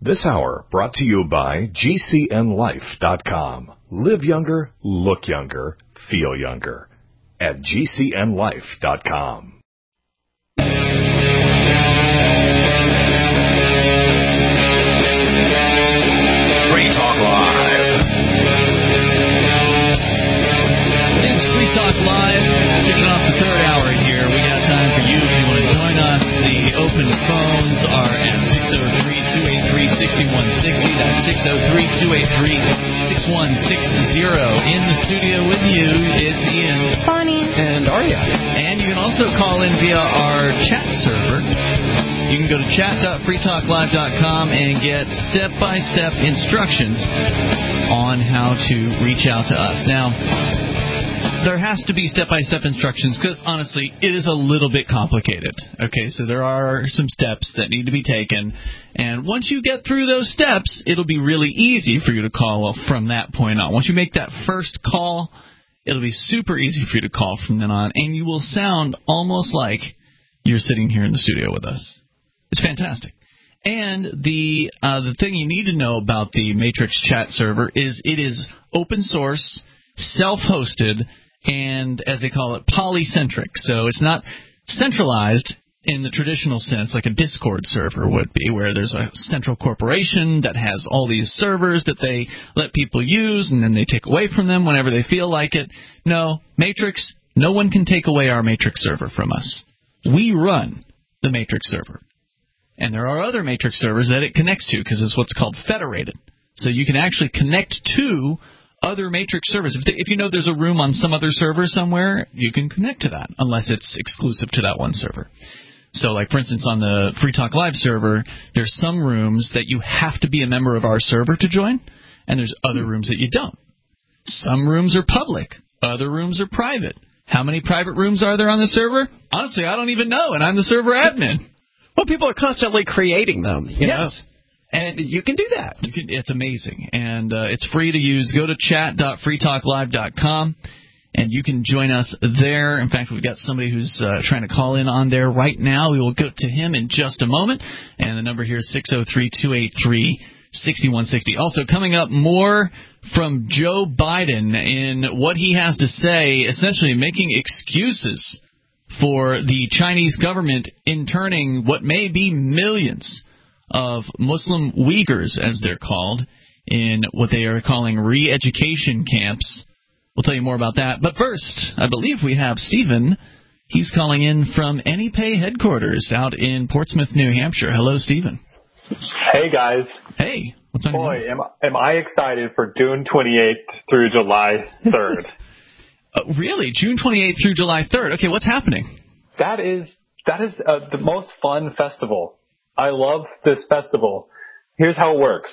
This hour brought to you by GCNLife.com. Live younger, look younger, feel younger. At GCNLife.com. Free Talk Live. It's Free Talk Live. Kicking off the third hour here. We got time for you if you want to join us. The open phones are at 603-283-6160. That's 603-283-6160. In the studio with you, it's Ian, Bonnie, and Arya. And you can also call in via our chat server. You can go to chat.freetalklive.com and get step-by-step instructions on how to reach out to us. Now, there has to be step-by-step instructions because, honestly, it is a little bit complicated. Okay, so there are some steps that need to be taken, and once you get through those steps, it'll be really easy for you to call from that point on. Once you make that first call, it'll be super easy for you to call from then on, and you will sound almost like you're sitting here in the studio with us. It's fantastic. And the thing you need to know about the Matrix chat server is it is open source, self-hosted, and, as they call it, polycentric. So it's not centralized in the traditional sense like a Discord server would be, where there's a central corporation that has all these servers that they let people use, and then they take away from them whenever they feel like it. No, Matrix, no one can take away our Matrix server from us. We run the Matrix server. And there are other Matrix servers that it connects to because it's what's called federated. So you can actually connect to other Matrix servers. If you know there's a room on some other server somewhere, you can connect to that, unless it's exclusive to that one server. So, like, for instance, on the Free Talk Live server, there's some rooms that you have to be a member of our server to join, and there's other rooms that you don't. Some rooms are public. Other rooms are private. How many private rooms are there on the server? Honestly, I don't even know, and I'm the server admin. Well, people are constantly creating them. You know? And you can do that. It's amazing. And it's free to use. Go to chat.freetalklive.com, and you can join us there. In fact, we've got somebody who's trying to call in on there right now. We will go to him in just a moment. And the number here is 603-283-6160. Also, coming up, more from Joe Biden in what he has to say, essentially making excuses for the Chinese government interning what may be millions of Muslim Uyghurs, as they're called, in what they are calling re-education camps. We'll tell you more about that. But first, I believe we have Stephen. He's calling in from AnyPay headquarters out in Portsmouth, New Hampshire. Hello, Stephen. Hey, guys. Hey. What's on your mind? Boy, am I excited for June 28th through July 3rd. Really? June 28th through July 3rd. Okay, what's happening? That is the most fun festival. I love this festival. Here's how it works.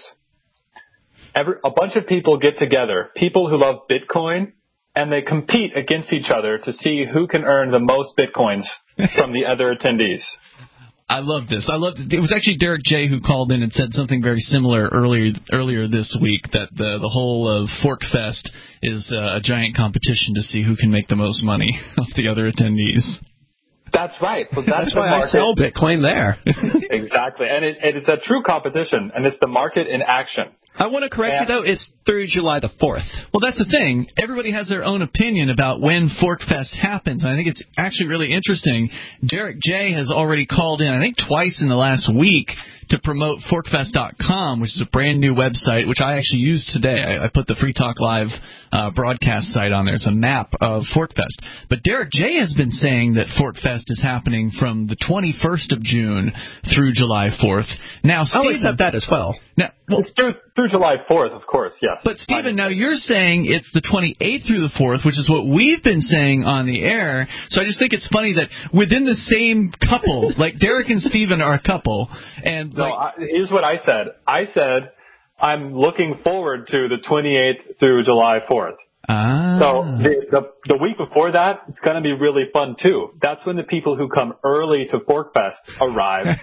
A bunch of people get together, people who love Bitcoin, and they compete against each other to see who can earn the most Bitcoins from the other attendees. I love this. It was actually Derek J. who called in and said something very similar earlier this week, that the whole of Forkfest is a giant competition to see who can make the most money off the other attendees. That's right. So that's why I sell Bitcoin there. Exactly. And it's a true competition, and it's the market in action. I want to correct you, though. It's through July the 4th. Well, that's the thing. Everybody has their own opinion about when Forkfest happens, and I think it's actually really interesting. Derek J. has already called in, I think twice in the last week, to promote Forkfest.com, which is a brand-new website, which I actually used today. I put the Free Talk Live broadcast site on there. It's a map of Forkfest. But Derek J. has been saying that Forkfest is happening from the 21st of June through July 4th. Now, Stephen, I'll accept that as well. Now, it's through July 4th, of course, yes. But, Stephen, now you're saying it's the 28th through the 4th, which is what we've been saying on the air. So I just think it's funny that within the same couple, like Derek and Stephen are a couple, and here's what I said. I said I'm looking forward to the 28th through July 4th. So the week before that, it's going to be really fun, too. That's when the people who come early to Forkfest arrive.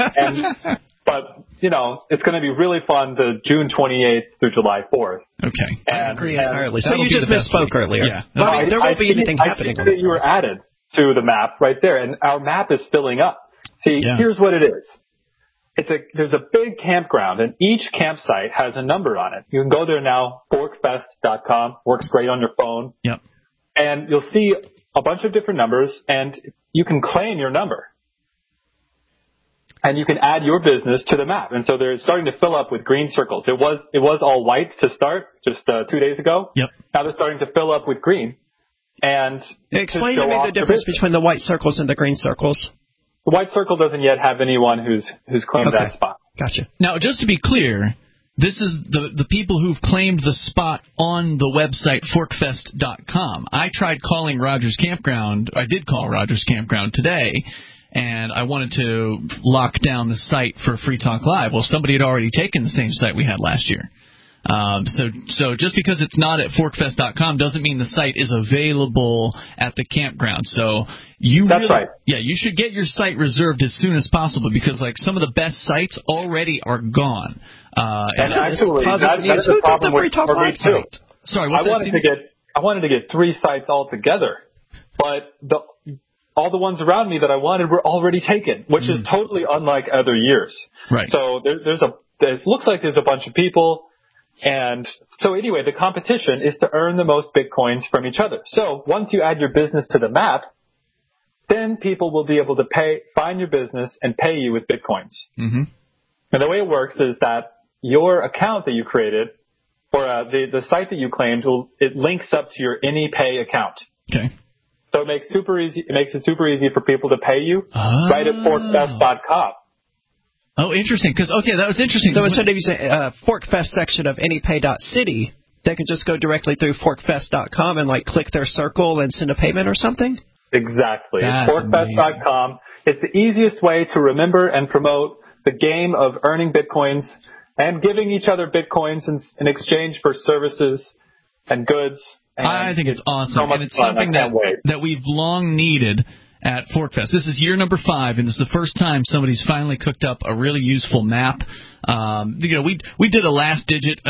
But, you know, it's going to be really fun the June 28th through July 4th. Okay. I agree entirely. So you just misspoke earlier. Yeah. Well, there won't be anything happening. I think that you were added to the map right there, and our map is filling up. See, Here's what it is. there's a big campground, and each campsite has a number on it. You can go there now, forkfest.com, works great on your phone. Yep. And you'll see a bunch of different numbers, and you can claim your number. And you can add your business to the map. And so they're starting to fill up with green circles. It was all white to start just 2 days ago. Yep. Now they're starting to fill up with green. And explain to me the difference between the white circles and the green circles. The white circle doesn't yet have anyone who's claimed that spot. Gotcha. Now, just to be clear, this is the people who've claimed the spot on the website forkfest.com. I tried calling Rogers Campground. I did call Rogers Campground today, and I wanted to lock down the site for Free Talk Live. Well, somebody had already taken the same site we had last year. So just because it's not at forkfest.com doesn't mean the site is available at the campground. So right. Yeah, you should get your site reserved as soon as possible, because like some of the best sites already are gone. And actually, that's a problem with me too. Sorry, I wanted to get 3 sites all together, but all the ones around me that I wanted were already taken, which is totally unlike other years. Right. So it looks like there's a bunch of people. And so anyway, the competition is to earn the most Bitcoins from each other. So once you add your business to the map, then people will be able to find your business and pay you with Bitcoins. Mm-hmm. And the way it works is that your account that you created, or the site that you claimed, it links up to your AnyPay account. Okay. So it makes it super easy for people to pay you right at forkfest.com. Oh, interesting. That was interesting. So instead of using Forkfest section of anypay.city, they can just go directly through forkfest.com and like click their circle and send a payment or something? Exactly. That's forkfest.com. It's the easiest way to remember and promote the game of earning Bitcoins and giving each other Bitcoins in exchange for services and goods. And I think it's awesome. So and it's something that we've long needed at Forkfest. This is year number 5, and it's the first time somebody's finally cooked up a really useful map. We did a last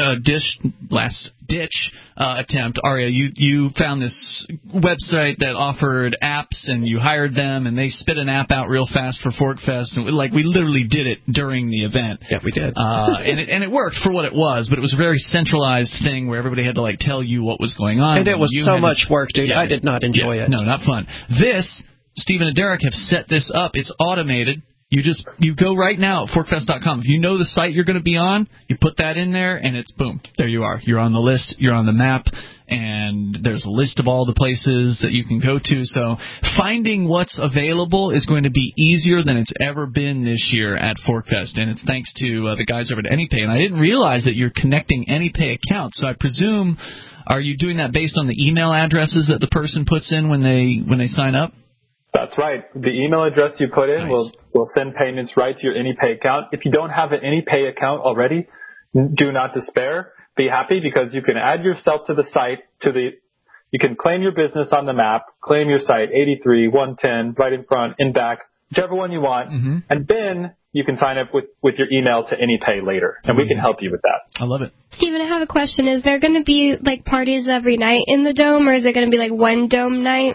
ditch attempt. Aria, you found this website that offered apps, and you hired them, and they spit an app out real fast for Forkfest, and we literally did it during the event. Yeah, we did. And it worked for what it was, but it was a very centralized thing where everybody had to tell you what was going on. And it was so much work, dude. I did not enjoy it. No, not fun. Stephen and Derek have set this up. It's automated. You go right now at forkfest.com. If you know the site you're going to be on, you put that in there, and it's boom. There you are. You're on the list. You're on the map, and there's a list of all the places that you can go to. So finding what's available is going to be easier than it's ever been this year at Forkfest, and it's thanks to the guys over at AnyPay. And I didn't realize that you're connecting AnyPay accounts. So I presume, are you doing that based on the email addresses that the person puts in when they sign up? That's right. The email address you put in will send payments right to your AnyPay account. If you don't have an AnyPay account already, do not despair. Be happy, because you can add yourself to the site. You can claim your business on the map, claim your site 83, 110, right in front, in back, whichever one you want, and then you can sign up with your email to AnyPay later, and we can help you with that. I love it. Stephen, I have a question. Is there going to be parties every night in the Dome, or is it going to be one Dome night?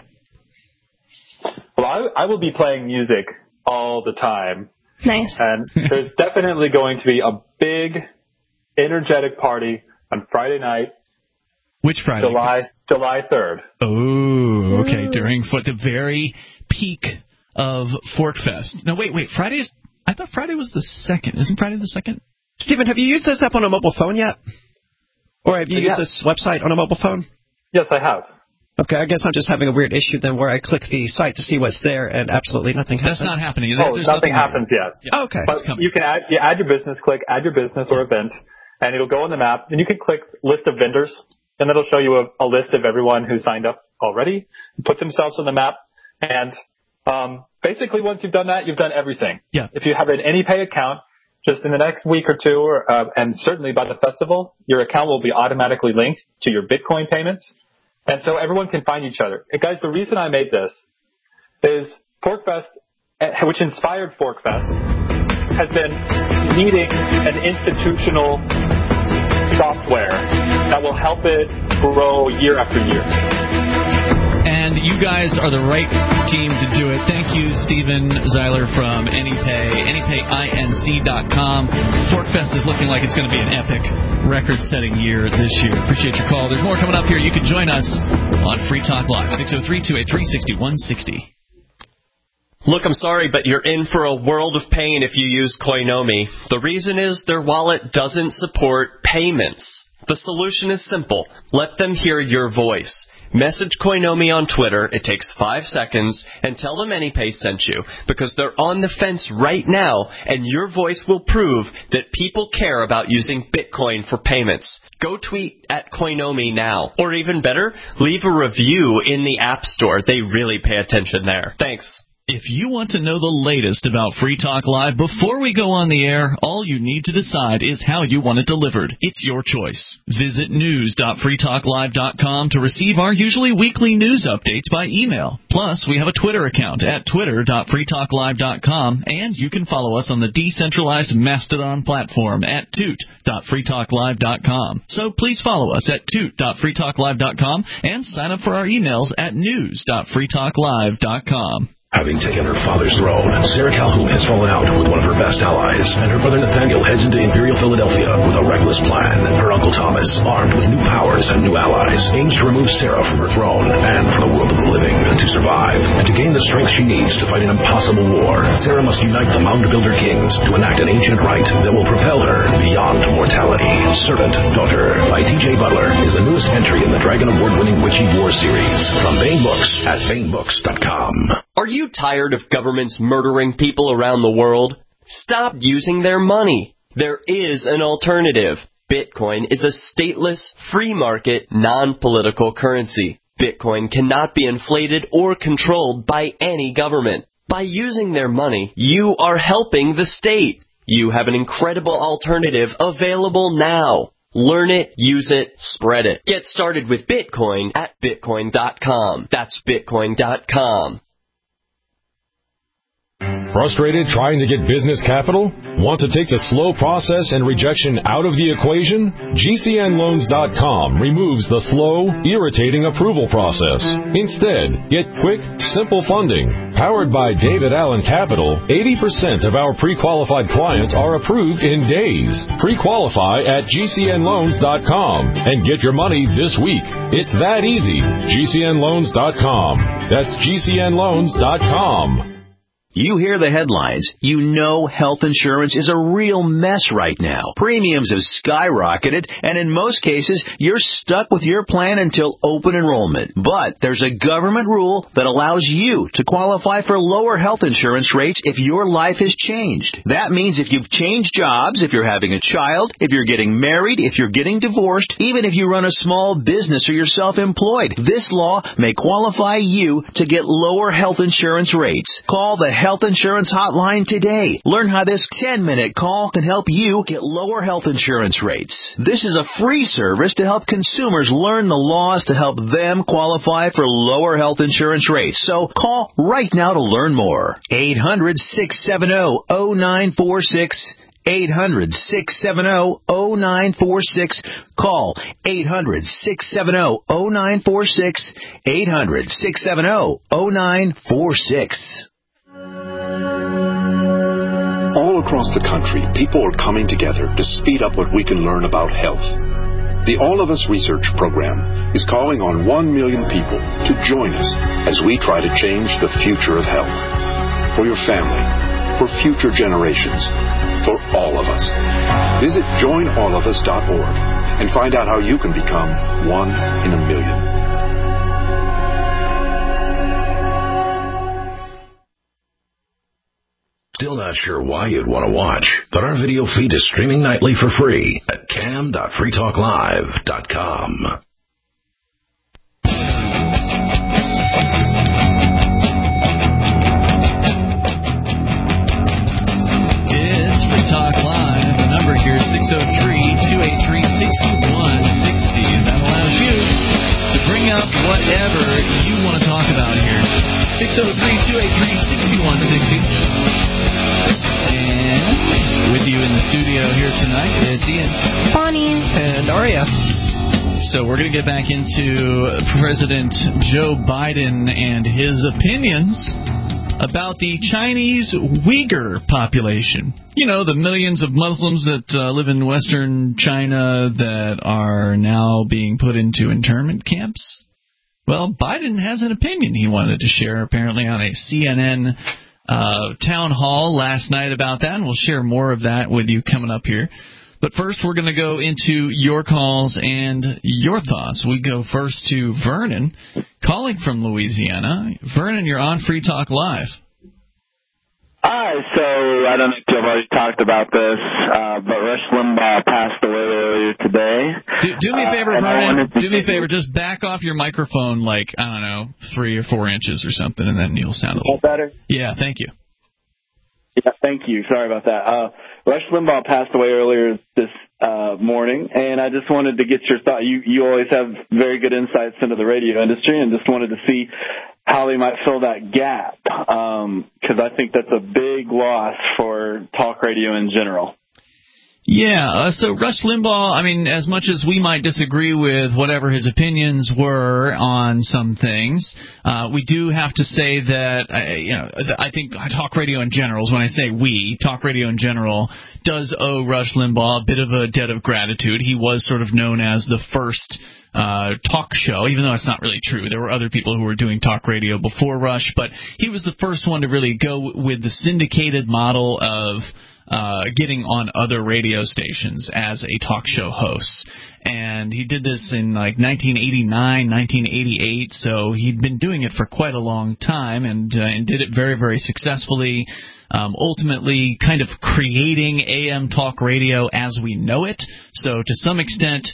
Well, I will be playing music all the time. Nice. And there's definitely going to be a big, energetic party on Friday night. Which Friday? July 3rd. Oh, okay. During the very peak of Forkfest. No, wait. I thought Friday was the 2nd. Isn't Friday the 2nd? Stephen, have you used this app on a mobile phone yet? Or have you used this website on a mobile phone? Yes, I have. Okay, I guess I'm just having a weird issue then where I click the site to see what's there and absolutely nothing happens. That's not happening. Nothing happens yet. Yeah. Okay. But you can add your business, click add your business or event, and it'll go on the map. And you can click list of vendors, and it'll show you a list of everyone who signed up already, put themselves on the map. And basically once you've done that, you've done everything. Yeah. If you have an AnyPay account, just in the next week or two, and certainly by the festival, your account will be automatically linked to your Bitcoin payments. And so everyone can find each other. And guys, the reason I made this is Forkfest, which inspired Forkfest, has been needing an institutional software that will help it grow year after year. And you You guys are the right team to do it. Thank you, Steven Zeiler from AnyPay, AnyPayInc.com. Forkfest is looking like it's going to be an epic, record-setting year this year. Appreciate your call. There's more coming up here. You can join us on Free Talk Live, 603-283-6160. Look, I'm sorry, but you're in for a world of pain if you use Koinomi. The reason is their wallet doesn't support payments. The solution is simple. Let them hear your voice. Message Koinomi on Twitter. It takes 5 seconds, and tell them AnyPay sent you, because they're on the fence right now, and your voice will prove that people care about using Bitcoin for payments. Go tweet at Koinomi now. Or even better, leave a review in the App Store. They really pay attention there. Thanks. If you want to know the latest about Free Talk Live before we go on the air, all you need to decide is how you want it delivered. It's your choice. Visit news.freetalklive.com to receive our usually weekly news updates by email. Plus, we have a Twitter account at twitter.freetalklive.com, and you can follow us on the decentralized Mastodon platform at toot.freetalklive.com. So please follow us at toot.freetalklive.com and sign up for our emails at news.freetalklive.com. Having taken her father's throne, Sarah Calhoun has fallen out with one of her best allies, and her brother Nathaniel heads into Imperial Philadelphia with a reckless plan. Her uncle Thomas, armed with new powers and new allies, aims to remove Sarah from her throne and from the world of the living. To survive, and to gain the strength she needs to fight an impossible war, Sarah must unite the Mound Builder Kings to enact an ancient rite that will propel her beyond mortality. Servant Daughter by T.J. Butler is the newest entry in the Dragon Award-winning Witchy War series from Baen Books at BaenBooks.com. Are you tired of governments murdering people around the world? Stop using their money. There is an alternative. Bitcoin is a stateless, free market, non-political currency. Bitcoin cannot be inflated or controlled by any government. By using their money, you are helping the state. You have an incredible alternative available now. Learn it, use it, spread it. Get started with Bitcoin at Bitcoin.com. That's Bitcoin.com. Frustrated trying to get business capital? Want to take the slow process and rejection out of the equation? GCNloans.com removes the slow, irritating approval process. Instead, get quick, simple funding. Powered by David Allen Capital, 80% of our pre-qualified clients are approved in days. Pre-qualify at GCNloans.com and get your money this week. It's that easy. GCNloans.com. That's GCNloans.com. You hear the headlines. You know health insurance is a real mess right now. Premiums have skyrocketed, and in most cases, you're stuck with your plan until open enrollment. But there's a government rule that allows you to qualify for lower health insurance rates if your life has changed. That means if you've changed jobs, if you're having a child, if you're getting married, if you're getting divorced, even if you run a small business or you're self-employed, this law may qualify you to get lower health insurance rates. Call the Health Insurance Hotline today. Learn how this 10-minute call can help you get lower health insurance rates. This is a free service to help consumers learn the laws to help them qualify for lower health insurance rates. So call right now to learn more. 800-670-0946. 800-670-0946. Call 800-670-0946. 800-670-0946. All across the country, people are coming together to speed up what we can learn about health. The All of Us Research Program is calling on 1 million people to join us as we try to change the future of health. For your family, for future generations, for all of us. Visit joinallofus.org and find out how you can become 1 in a million. Still not sure why you'd want to watch, but our video feed is streaming nightly for free at cam.freetalklive.com. It's Free Talk Live. The number here is 603-283-6160. And that allows you to bring up whatever you want to talk about here. 603-283-6160. And with you in the studio here tonight, it's Ian, Bonnie, and Aria. So we're going to get back into President Joe Biden and his opinions about the Chinese Uyghur population. You know, the millions of Muslims that live in western China that are now being put into internment camps. Well, Biden has an opinion he wanted to share, apparently, on a CNN town hall last night about that, and we'll share more of that with you coming up here. But first, we're going to go into your calls and your thoughts. We go first to Vernon, calling from Louisiana. Vernon, you're on Free Talk Live. Hi, so I don't know if you've already talked about this, but Rush Limbaugh passed away earlier today. Do me a favor, Vernon. Do me a favor. Just back off your microphone like, I don't know, 3 or 4 inches or something, and then you'll sound a little better. Yeah, thank you. Yeah, thank you. Sorry about that. Rush Limbaugh passed away earlier this morning, and I just wanted to get your thought. You always have very good insights into the radio industry, and just wanted to see how they might fill that gap, because I think that's a big loss for talk radio in general. Yeah, so Rush Limbaugh, I mean, as much as we might disagree with whatever his opinions were on some things, we do have to say that, I think talk radio in general, when I say we, talk radio in general does owe Rush Limbaugh a bit of a debt of gratitude. He was sort of known as the first talk show, even though it's not really true. There were other people who were doing talk radio before Rush, but he was the first one to really go with the syndicated model of getting on other radio stations as a talk show host. And he did this in like 1989, 1988, so he'd been doing it for quite a long time and did it very, very successfully, ultimately kind of creating AM talk radio as we know it. So to some extent,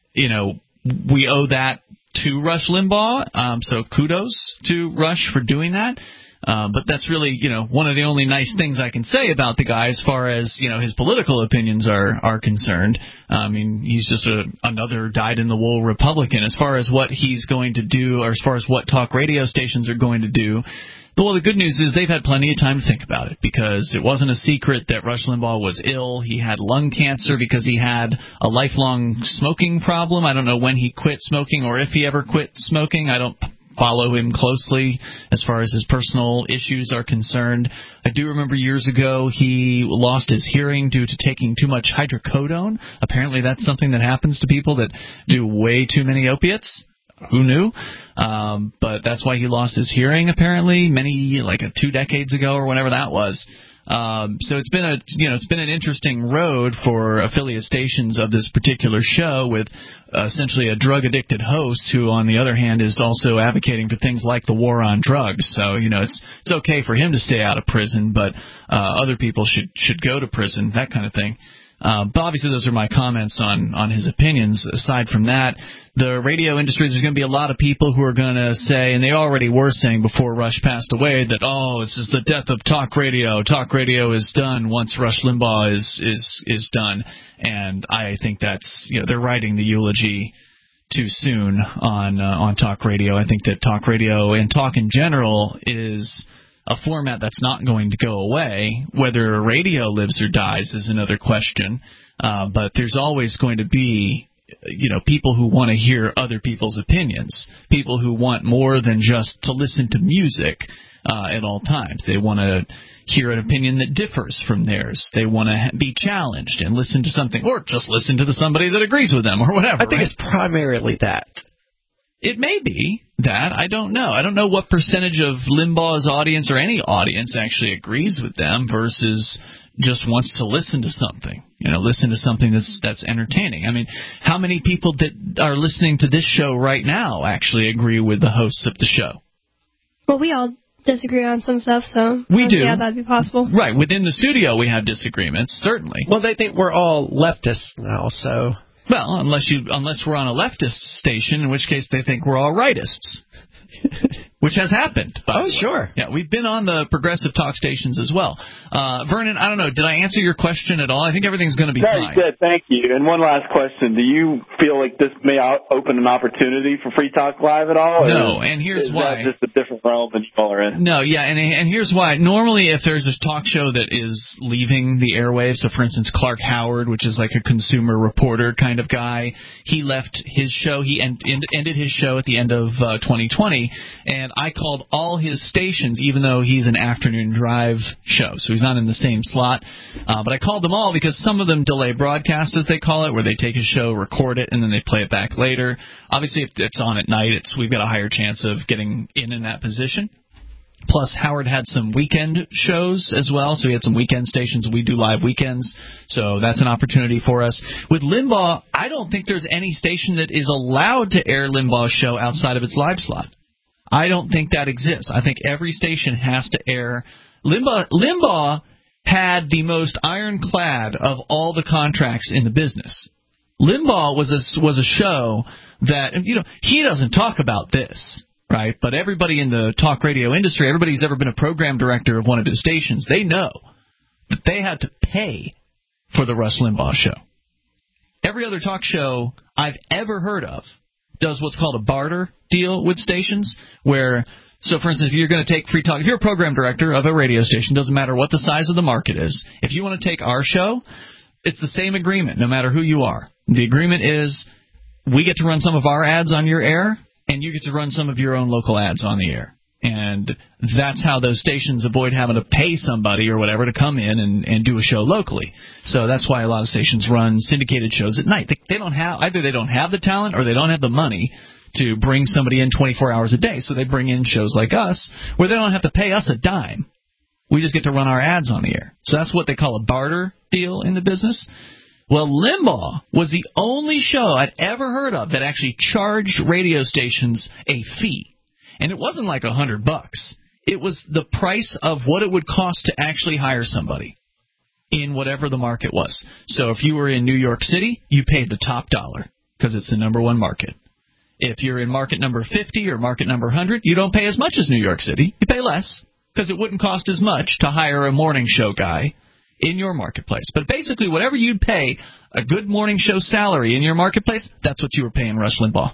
we owe that to Rush Limbaugh, so kudos to Rush for doing that. But that's really, one of the only nice things I can say about the guy as far as, his political opinions are concerned. I mean, he's just another dyed-in-the-wool Republican. As far as what he's going to do, or as far as what talk radio stations are going to do, well, the good news is they've had plenty of time to think about it, because it wasn't a secret that Rush Limbaugh was ill. He had lung cancer because he had a lifelong smoking problem. I don't know when he quit smoking or if he ever quit smoking. I don't follow him closely as far as his personal issues are concerned. I do remember years ago he lost his hearing due to taking too much hydrocodone. Apparently that's something that happens to people that do way too many opiates. Who knew? But that's why he lost his hearing, apparently, 2 decades ago or whenever that was. So it's been an interesting road for affiliate stations of this particular show, with essentially a drug-addicted host who, on the other hand, is also advocating for things like the war on drugs. So, it's okay for him to stay out of prison, but other people should go to prison, that kind of thing. But obviously those are my comments on his opinions. Aside from that, the radio industry, there's going to be a lot of people who are going to say, and they already were saying before Rush passed away, that, this is the death of talk radio. Talk radio is done once Rush Limbaugh is done. And I think that's, they're writing the eulogy too soon on talk radio. I think that talk radio and talk in general is a format that's not going to go away. Whether radio lives or dies is another question. But there's always going to be, people who want to hear other people's opinions, people who want more than just to listen to music at all times. They want to hear an opinion that differs from theirs. They want to be challenged and listen to something, or just listen to somebody that agrees with them or whatever. I think it's primarily that. It may be that. I don't know. I don't know what percentage of Limbaugh's audience or any audience actually agrees with them versus just wants to listen to something. Listen to something that's entertaining. I mean, how many people that are listening to this show right now actually agree with the hosts of the show? Well, we all disagree on some stuff, so we do. Yeah, that'd be possible. Right. Within the studio, we have disagreements, certainly. Well, they think we're all leftists now, so. Well, unless we're on a leftist station, in which case they think we're all rightists. which has happened. Oh, sure. Yeah, we've been on the progressive talk stations as well. Vernon, I don't know, did I answer your question at all? I think everything's going to be fine. You did. Thank you. And one last question. Do you feel like this may open an opportunity for Free Talk Live at all? No, and here's why. Is that just a different realm than you all are in? No, yeah, and here's why. Normally, if there's a talk show that is leaving the airwaves, so for instance, Clark Howard, which is like a consumer reporter kind of guy, he left his show. He ended his show at the end of 2020, and I called all his stations, even though he's an afternoon drive show, so he's not in the same slot. But I called them all because some of them delay broadcast, as they call it, where they take a show, record it, and then they play it back later. Obviously, if it's on at night, we've got a higher chance of getting in that position. Plus, Howard had some weekend shows as well, so he had some weekend stations. We do live weekends, so that's an opportunity for us. With Limbaugh, I don't think there's any station that is allowed to air Limbaugh's show outside of its live slot. I don't think that exists. I think every station has to air. Limbaugh had the most ironclad of all the contracts in the business. Limbaugh was a show that, he doesn't talk about this, right? But everybody in the talk radio industry, everybody who's ever been a program director of one of his stations, they know that they had to pay for the Rush Limbaugh show. Every other talk show I've ever heard of does what's called a barter deal with stations, where, so for instance, if you're going to take Free Talk, if you're a program director of a radio station, doesn't matter what the size of the market is, if you want to take our show, it's the same agreement no matter who you are. The agreement is we get to run some of our ads on your air, and you get to run some of your own local ads on the air. And that's how those stations avoid having to pay somebody or whatever to come in and do a show locally. So that's why a lot of stations run syndicated shows at night. They don't have, either they don't have the talent or they don't have the money to bring somebody in 24 hours a day. So they bring in shows like us where they don't have to pay us a dime. We just get to run our ads on the air. So that's what they call a barter deal in the business. Well, Limbaugh was the only show I'd ever heard of that actually charged radio stations a fee. And it wasn't like $100. It was the price of what it would cost to actually hire somebody in whatever the market was. So if you were in New York City, you paid the top dollar because it's the number one market. If you're in market number 50 or market number 100, you don't pay as much as New York City. You pay less because it wouldn't cost as much to hire a morning show guy in your marketplace. But basically, whatever you'd pay a good morning show salary in your marketplace, that's what you were paying Rush Limbaugh.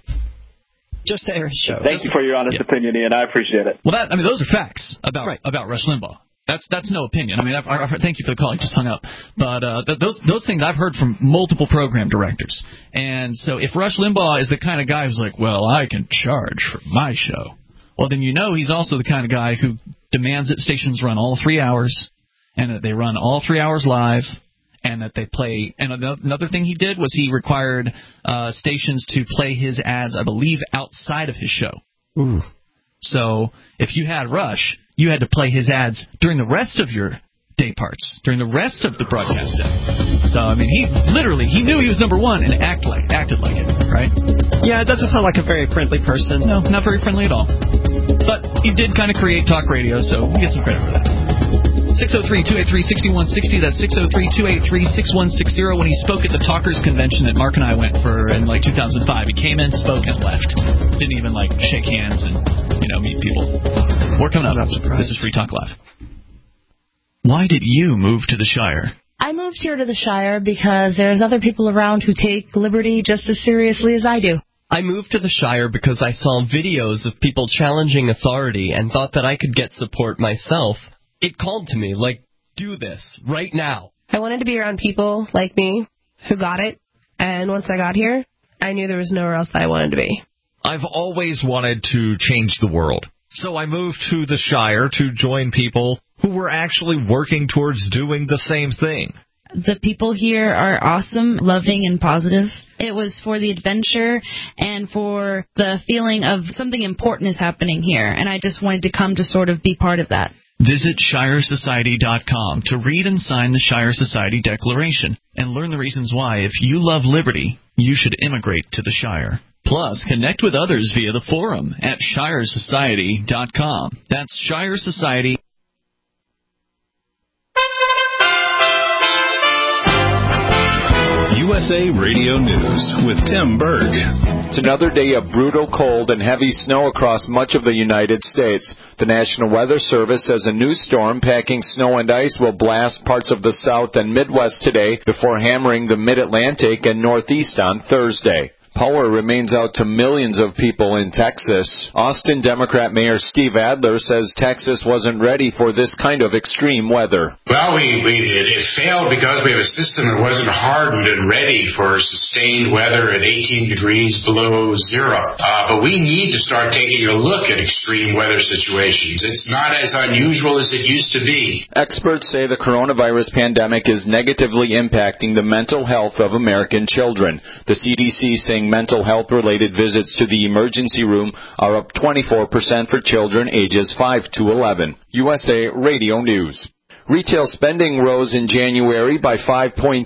Just to air his show. Thank you for your honest opinion, Ian. I appreciate it. Well, those are facts about Rush Limbaugh. That's no opinion. I mean, thank you for the call. I just hung up. But those things I've heard from multiple program directors. And so if Rush Limbaugh is the kind of guy who's like, well, I can charge for my show, well, then he's also the kind of guy who demands that stations run all 3 hours and that they run all 3 hours live. And that they play. And another thing he did was he required stations to play his ads, I believe, outside of his show. Ooh. So if you had Rush, you had to play his ads during the rest of your day parts, during the rest of the broadcast day. So I mean, he knew he was number one and acted like it, right? Yeah, it doesn't sound like a very friendly person. No, not very friendly at all. But he did kind of create talk radio, so we get some credit for that. 603-283-6160. That's 603-283-6160. When he spoke at the Talkers Convention that Mark and I went for in 2005, he came in, spoke, and left. Didn't even shake hands and meet people. More coming up. This is Free Talk Live. Why did you move to the Shire? I moved here to the Shire because there's other people around who take liberty just as seriously as I do. I moved to the Shire because I saw videos of people challenging authority and thought that I could get support myself. It called to me, do this, right now. I wanted to be around people like me who got it, and once I got here, I knew there was nowhere else that I wanted to be. I've always wanted to change the world, so I moved to the Shire to join people who were actually working towards doing the same thing. The people here are awesome, loving, and positive. It was for the adventure and for the feeling of something important is happening here, and I just wanted to come to sort of be part of that. Visit ShireSociety.com to read and sign the Shire Society Declaration and learn the reasons why, if you love liberty, you should immigrate to the Shire. Plus, connect with others via the forum at ShireSociety.com. That's Shire Society. USA Radio News with Tim Berg. It's another day of brutal cold and heavy snow across much of the United States. The National Weather Service says a new storm packing snow and ice will blast parts of the South and Midwest today before hammering the Mid-Atlantic and Northeast on Thursday. Power remains out to millions of people in Texas. Austin Democrat Mayor Steve Adler says Texas wasn't ready for this kind of extreme weather. Well, it failed because we have a system that wasn't hardened and ready for sustained weather at 18 degrees below zero. But we need to start taking a look at extreme weather situations. It's not as unusual as it used to be. Experts say the coronavirus pandemic is negatively impacting the mental health of American children. The CDC saying mental health-related visits to the emergency room are up 24% for children ages 5 to 11. USA Radio News. Retail spending rose in January by 5.3%,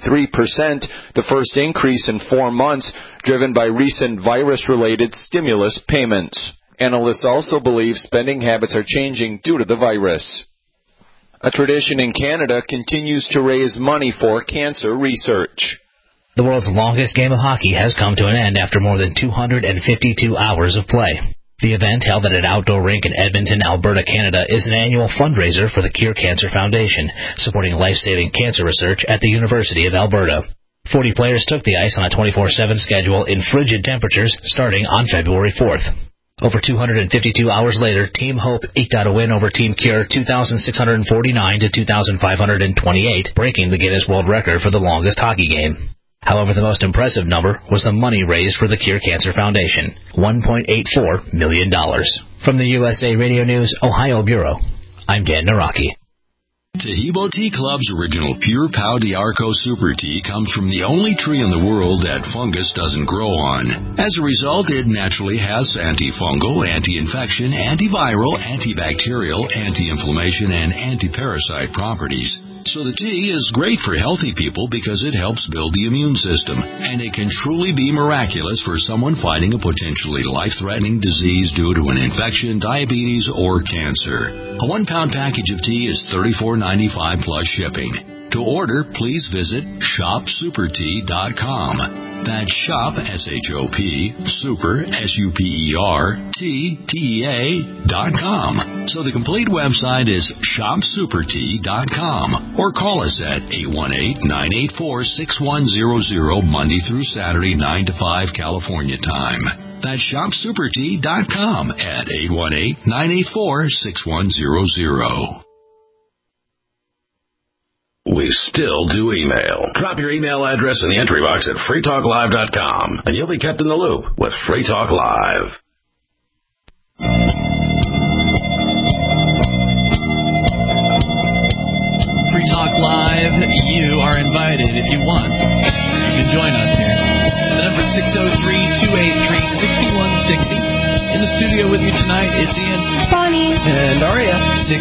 the first increase in 4 months, driven by recent virus-related stimulus payments. Analysts also believe spending habits are changing due to the virus. A tradition in Canada continues to raise money for cancer research. The world's longest game of hockey has come to an end after more than 252 hours of play. The event, held at an outdoor rink in Edmonton, Alberta, Canada, is an annual fundraiser for the Cure Cancer Foundation, supporting life-saving cancer research at the University of Alberta. 40 players took the ice on a 24/7 schedule in frigid temperatures starting on February 4th. Over 252 hours later, Team Hope eked out a win over Team Cure 2,649 to 2,528, breaking the Guinness World Record for the longest hockey game. However, the most impressive number was the money raised for the Cure Cancer Foundation, $1.84 million. From the USA Radio News Ohio Bureau, I'm Dan Naraki. Taheebo Tea Club's original Pure Pau d'Arco Super Tea comes from the only tree in the world that fungus doesn't grow on. As a result, it naturally has antifungal, anti-infection, antiviral, antibacterial, anti-inflammation, and anti-parasite properties. So the tea is great for healthy people because it helps build the immune system, and it can truly be miraculous for someone fighting a potentially life-threatening disease due to an infection, diabetes, or cancer. A 1-pound package of tea is $34.95 plus shipping. To order, please visit shopsupertea.com. That's shop, S-H-O-P, super, SUPERTEA.com. So the complete website is shopsupertea.com, or call us at 818-984-6100 Monday through Saturday, 9 to 5 California time. That's shopsupertea.com at 818-984-6100. We still do email. Drop your email address in the entry box at freetalklive.com, and you'll be kept in the loop with Free Talk Live. Free Talk Live, you are invited if you want. You can join us here. The number is 603-283-6160. In the studio with you tonight, it's Ian, Bonnie, and Aria.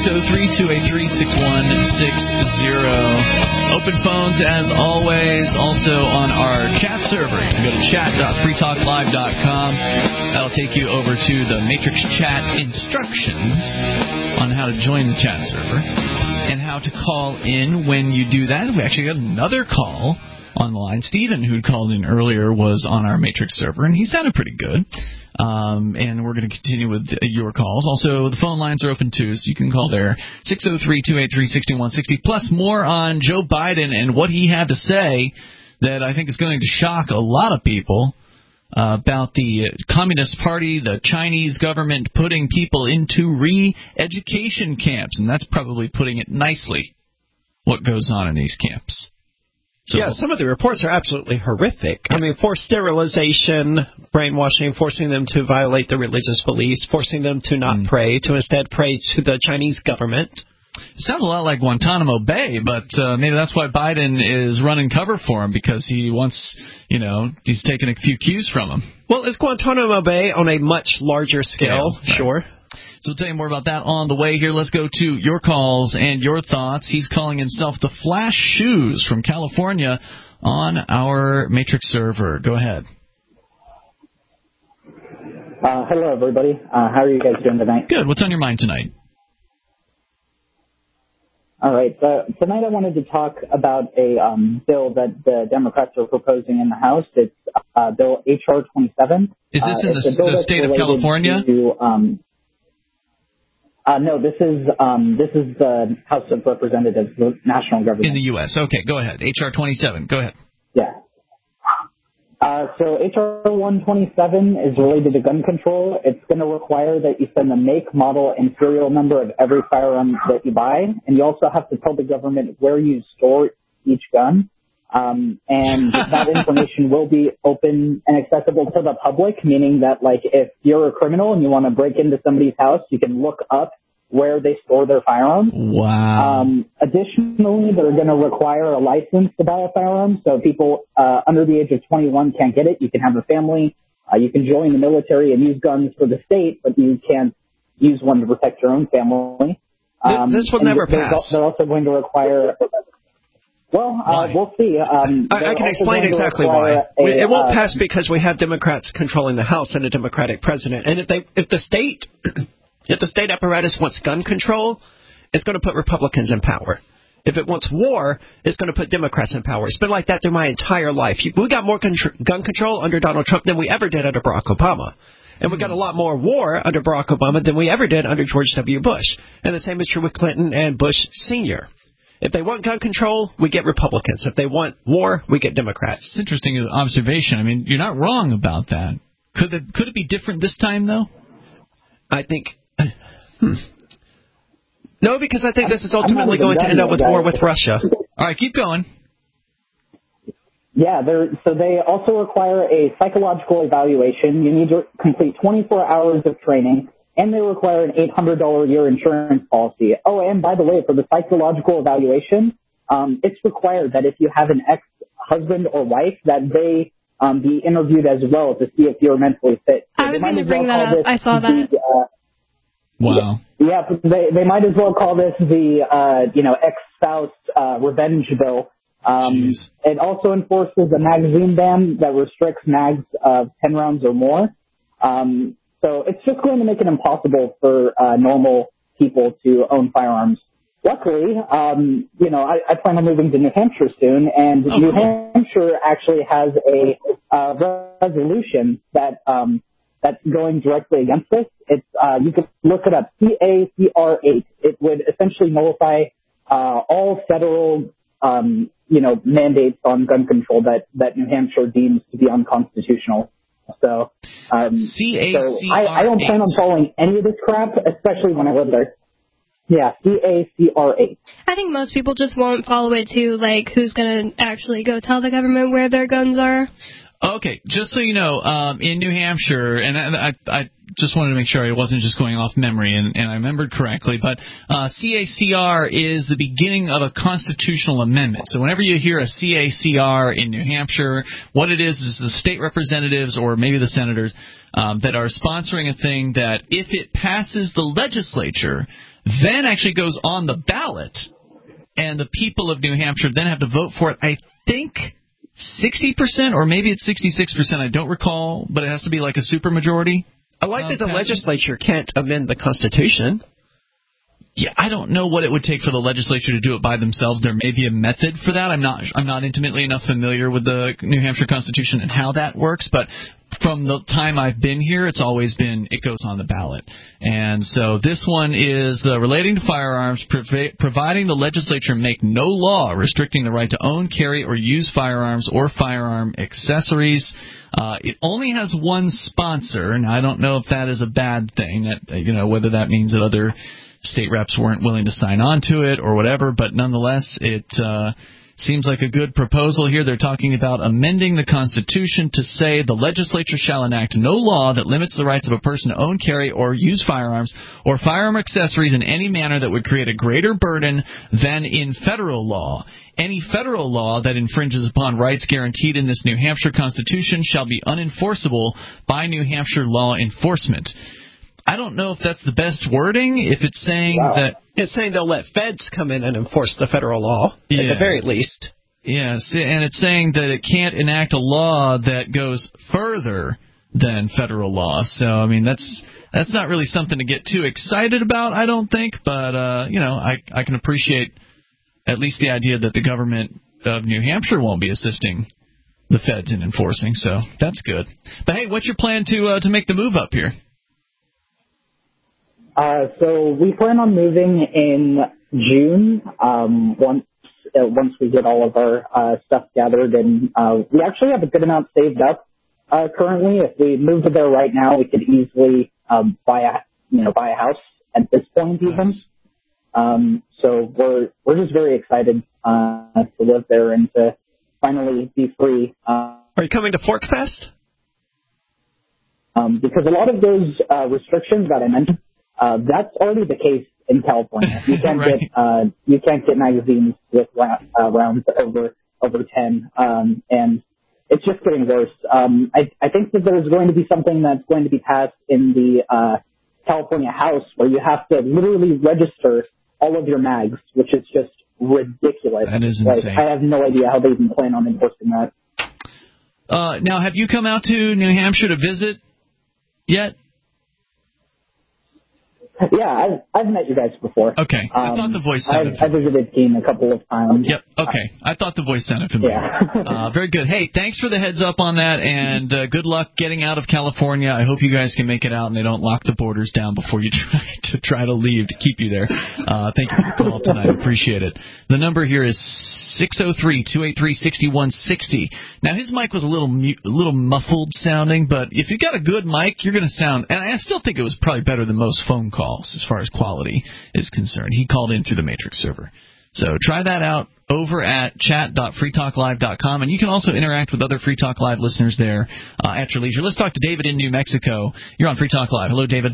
603-283-6160. Open phones as always. Also on our chat server. You can go to chat.freetalklive.com. That'll take you over to the Matrix Chat instructions on how to join the chat server and how to call in when you do that. We actually got another call on the line. Stephen, who called in earlier, was on our Matrix server, and he sounded pretty good. And we're going to continue with your calls. Also, the phone lines are open, too, so you can call there, 603-283-6160, plus more on Joe Biden and what he had to say that I think is going to shock a lot of people about the Communist Party, the Chinese government putting people into re-education camps, and that's probably putting it nicely, what goes on in these camps. So, yeah, some of the reports are absolutely horrific. I mean, forced sterilization, brainwashing, forcing them to violate their religious beliefs, forcing them to not pray, to instead pray to the Chinese government. It sounds a lot like Guantanamo Bay, but maybe that's why Biden is running cover for him, because he wants, he's taking a few cues from him. Well, it's Guantanamo Bay on a much larger scale, right. Sure. So we'll tell you more about that on the way here. Let's go to your calls and your thoughts. He's calling himself the Flash Shoes from California on our Matrix server. Go ahead. Hello, everybody. How are you guys doing tonight? Good. What's on your mind tonight? All right. Tonight I wanted to talk about a bill that the Democrats are proposing in the House. It's Bill HR 27. Is this in the state of California? No, this is the House of Representatives, the national government. In the U.S. Okay, go ahead. HR 27. Go ahead. Yeah. So HR 127 is related to gun control. It's going to require that you send the make, model, and serial number of every firearm that you buy, and you also have to tell the government where you store each gun. And that information will be open and accessible to the public, meaning that, like, if you're a criminal and you want to break into somebody's house, you can look up where they store their firearms. Wow. Additionally, they're going to require a license to buy a firearm, so people under the age of 21 can't get it. You can have a family. You can join the military and use guns for the state, but you can't use one to protect your own family. This will never pass. They're also going to require... Well, we'll see. I can explain exactly why. It won't pass because we have Democrats controlling the House and a Democratic president. And if the state apparatus wants gun control, it's going to put Republicans in power. If it wants war, it's going to put Democrats in power. It's been like that through my entire life. We got more gun control under Donald Trump than we ever did under Barack Obama. And we got a lot more war under Barack Obama than we ever did under George W. Bush. And the same is true with Clinton and Bush Sr. If they want gun control, we get Republicans. If they want war, we get Democrats. It's interesting observation. I mean, you're not wrong about that. Could it be different this time, though? I think... No, because I think this is ultimately going to end up with war with Russia. All right, keep going. Yeah, so they also require a psychological evaluation. You need to complete 24 hours of training. And they require an $800 a year insurance policy. Oh, and by the way, for the psychological evaluation, it's required that if you have an ex-husband or wife, that they be interviewed as well to see if you're mentally fit. So I was going to bring that up. I saw that. Wow. Yeah, they might as well call this the ex-spouse revenge bill. It also enforces a magazine ban that restricts mags of 10 rounds or more. So it's just going to make it impossible for normal people to own firearms. Luckily, I plan on moving to New Hampshire soon, and New Hampshire actually has a resolution that's going directly against this. It's you can look it up, CACR8. It would essentially nullify all federal mandates on gun control that New Hampshire deems to be unconstitutional. So, I don't plan on following any of this crap, especially when I live there. Yeah, CACR8. I think most people just won't follow it too, like who's going to actually go tell the government where their guns are. Okay, just so you know, in New Hampshire, and I just wanted to make sure I wasn't just going off memory and I remembered correctly, but CACR is the beginning of a constitutional amendment. So whenever you hear a CACR in New Hampshire, what it is the state representatives or maybe the senators that are sponsoring a thing that if it passes the legislature, then actually goes on the ballot, and the people of New Hampshire then have to vote for it. I think 60%, or maybe it's 66%, I don't recall, but it has to be like a supermajority. I like that the legislature can't amend the Constitution. Yeah, I don't know what it would take for the legislature to do it by themselves. There may be a method for that. I'm not intimately enough familiar with the New Hampshire Constitution and how that works, but from the time I've been here, it's always been it goes on the ballot. And so this one is relating to firearms, providing the legislature make no law restricting the right to own, carry, or use firearms or firearm accessories. It only has one sponsor, and I don't know if that is a bad thing, whether that means that other state reps weren't willing to sign on to it or whatever, but nonetheless, it seems like a good proposal here. They're talking about amending the Constitution to say the legislature shall enact no law that limits the rights of a person to own, carry, or use firearms or firearm accessories in any manner that would create a greater burden than in federal law. Any federal law that infringes upon rights guaranteed in this New Hampshire Constitution shall be unenforceable by New Hampshire law enforcement. I don't know if that's the best wording, if it's saying that... It's saying they'll let feds come in and enforce the federal law, at the very least. Yes, and it's saying that it can't enact a law that goes further than federal law. So, I mean, that's not really something to get too excited about, I don't think. But, I can appreciate at least the idea that the government of New Hampshire won't be assisting the Fed's in enforcing, so that's good. But hey, what's your plan to make the move up here? So we plan on moving in June, once we get all of our stuff gathered, and we actually have a good amount saved up currently. If we moved there right now, we could easily buy a house at this point even. So we're just very excited to live there and to finally be free. Are you coming to Fork Fest? Because a lot of those restrictions that I mentioned, that's already the case in California. You can't get magazines with rounds over 10, and it's just getting worse. I think that there's going to be something that's going to be passed in the California House where you have to literally register all of your mags, which is just ridiculous. That is insane. I have no idea how they even plan on enforcing that. Now, have you come out to New Hampshire to visit yet? Yeah, I've met you guys before. Okay. I thought the voice sounded I visited Keene a couple of times. Yep. Okay. I thought the voice sounded familiar. Yeah. Very good. Hey, thanks for the heads up on that, and good luck getting out of California. I hope you guys can make it out and they don't lock the borders down before you try to leave to keep you there. Thank you for the call tonight. Appreciate it. The number here is 603-283-6160. Now, his mic was a little muffled sounding, but if you got a good mic, you're going to sound, and I still think it was probably better than most phone calls as far as quality is concerned. He called in through the Matrix server. So try that out over at chat.freetalklive.com, and you can also interact with other Free Talk Live listeners there at your leisure. Let's talk to David in New Mexico. You're on Free Talk Live. Hello, David.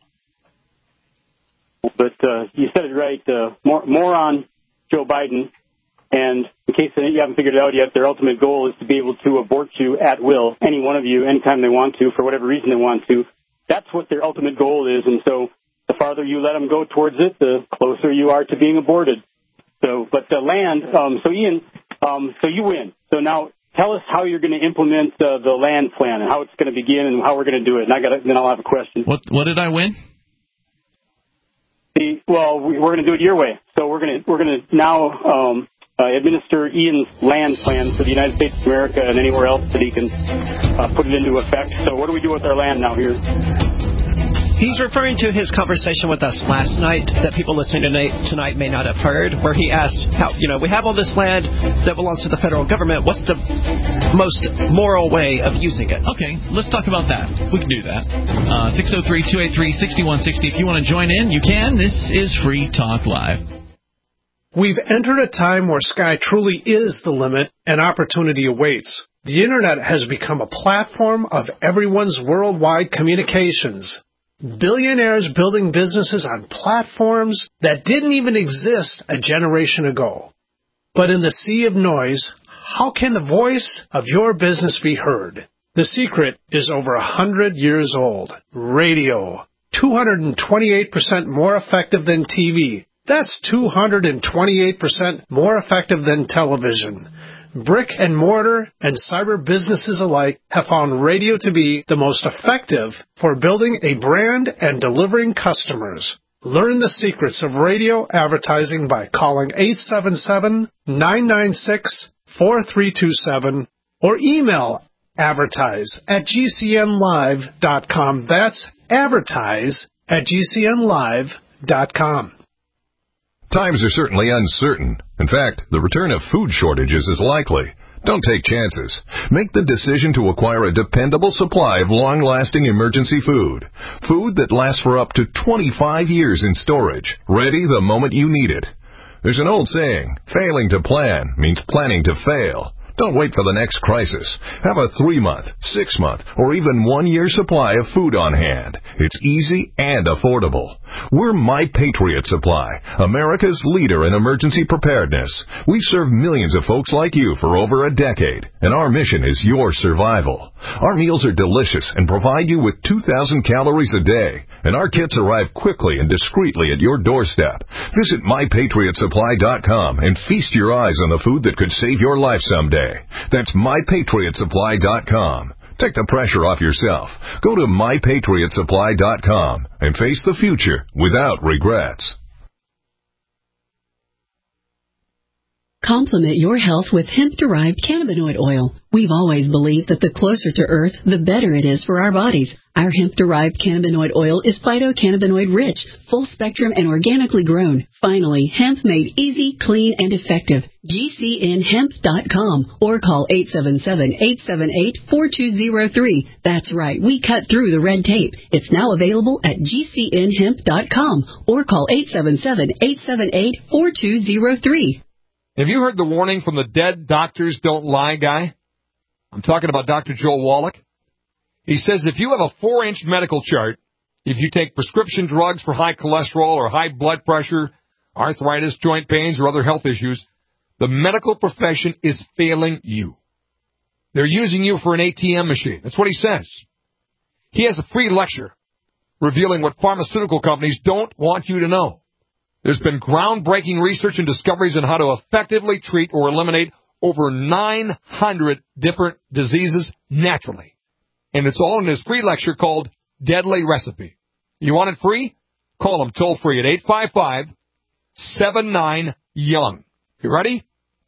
But you said it right. More on Joe Biden. And in case you haven't figured it out yet, their ultimate goal is to be able to abort you at will, any one of you, anytime they want to, for whatever reason they want to. That's what their ultimate goal is. And so the farther you let them go towards it, the closer you are to being aborted. So, but the land, so Ian, so you win. So now tell us how you're going to implement the land plan and how it's going to begin and how we're going to do it. And then I'll have a question. What did I win? Well, we're going to do it your way. So we're going to now administer Ian's land plan for the United States of America and anywhere else that he can put it into effect. So what do we do with our land now here? He's referring to his conversation with us last night that people listening tonight may not have heard, where he asked how, we have all this land that belongs to the federal government. What's the most moral way of using it? Okay, let's talk about that. We can do that. 603-283-6160. If you want to join in, you can. This is Free Talk Live. We've entered a time where sky truly is the limit and opportunity awaits. The Internet has become a platform of everyone's worldwide communications. Billionaires building businesses on platforms that didn't even exist a generation ago. But in the sea of noise, how can the voice of your business be heard? The secret is over 100 years old. Radio. 228% more effective than TV. That's 228% more effective than television. Brick and mortar and cyber businesses alike have found radio to be the most effective for building a brand and delivering customers. Learn the secrets of radio advertising by calling 877-996-4327 or email advertise@gcnlive.com. That's advertise@gcnlive.com. Times are certainly uncertain. In fact, the return of food shortages is likely. Don't take chances. Make the decision to acquire a dependable supply of long-lasting emergency food. Food that lasts for up to 25 years in storage, ready the moment you need it. There's an old saying, failing to plan means planning to fail. Don't wait for the next crisis. Have a 3-month, 6-month, or even 1-year supply of food on hand. It's easy and affordable. We're My Patriot Supply, America's leader in emergency preparedness. We've served millions of folks like you for over a decade, and our mission is your survival. Our meals are delicious and provide you with 2,000 calories a day, and our kits arrive quickly and discreetly at your doorstep. Visit MyPatriotSupply.com and feast your eyes on the food that could save your life someday. That's MyPatriotSupply.com. Take the pressure off yourself. Go to MyPatriotSupply.com and face the future without regrets. Complement your health with hemp-derived cannabinoid oil. We've always believed that the closer to Earth, the better it is for our bodies. Our hemp-derived cannabinoid oil is phytocannabinoid-rich, full-spectrum, and organically grown. Finally, hemp made easy, clean, and effective. GCNhemp.com or call 877-878-4203. That's right, we cut through the red tape. It's now available at GCNhemp.com or call 877-878-4203. Have you heard the warning from the Dead Doctors Don't Lie guy? I'm talking about Dr. Joel Wallach. He says if you have a 4-inch medical chart, if you take prescription drugs for high cholesterol or high blood pressure, arthritis, joint pains, or other health issues, the medical profession is failing you. They're using you for an ATM machine. That's what he says. He has a free lecture revealing what pharmaceutical companies don't want you to know. There's been groundbreaking research and discoveries on how to effectively treat or eliminate over 900 different diseases naturally. And it's all in his free lecture called Deadly Recipe. You want it free? Call him toll-free at 855-79-YOUNG. You ready?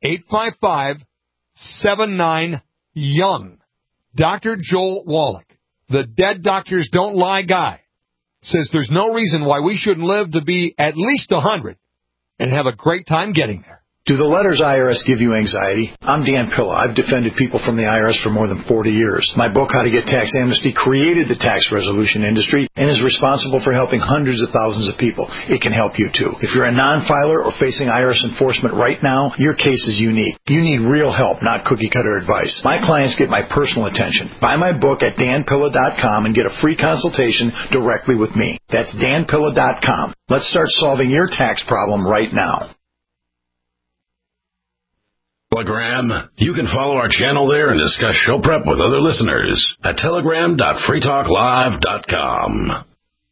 855-79-YOUNG. Dr. Joel Wallach, the Dead Doctors Don't Lie guy, says there's no reason why we shouldn't live to be at least 100 and have a great time getting there. Do the letters IRS give you anxiety? I'm Dan Pilla. I've defended people from the IRS for more than 40 years. My book, How to Get Tax Amnesty, created the tax resolution industry and is responsible for helping hundreds of thousands of people. It can help you, too. If you're a non-filer or facing IRS enforcement right now, your case is unique. You need real help, not cookie-cutter advice. My clients get my personal attention. Buy my book at danpilla.com and get a free consultation directly with me. That's danpilla.com. Let's start solving your tax problem right now. Telegram. You can follow our channel there and discuss show prep with other listeners at telegram.freetalklive.com.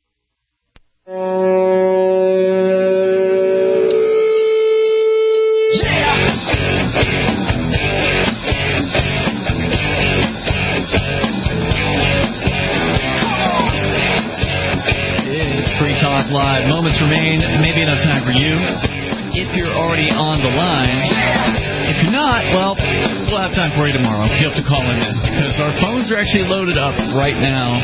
It's Free Talk Live. Moments remain. Maybe enough time for you if you're already on the line. If you're not, well, we'll have time for you tomorrow. You have to call in because our phones are actually loaded up right now.